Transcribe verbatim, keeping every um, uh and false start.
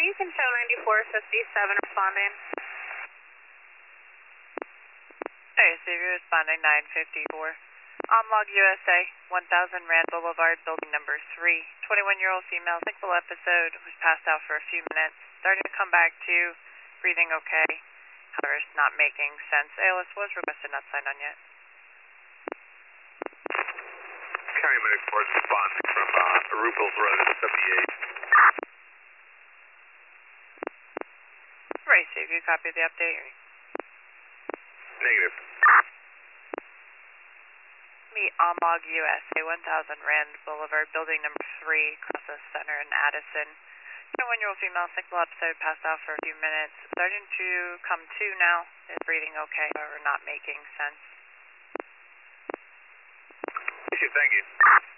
you can show ninety-four fifty-seven responding. Hey, Xavier responding nine fifty-four. On log U S A, one thousand Rand Boulevard, building number three. twenty-one-year-old female, cycle episode, was passed out for a few minutes, starting to come back to, breathing okay. However, it's not making sense. A L S was requested, not signed on yet. County Medic Force responding from uh, Aruples Road, seventy-eight. Right, Xavier, copy the update. Negative. Meet on log U S A, one thousand Rand Boulevard, building number three, across the center in Addison. twenty-one-year-old female, cycle episode, passed out for a few minutes, starting to come to now, is breathing okay, however, not making sense. Thank you.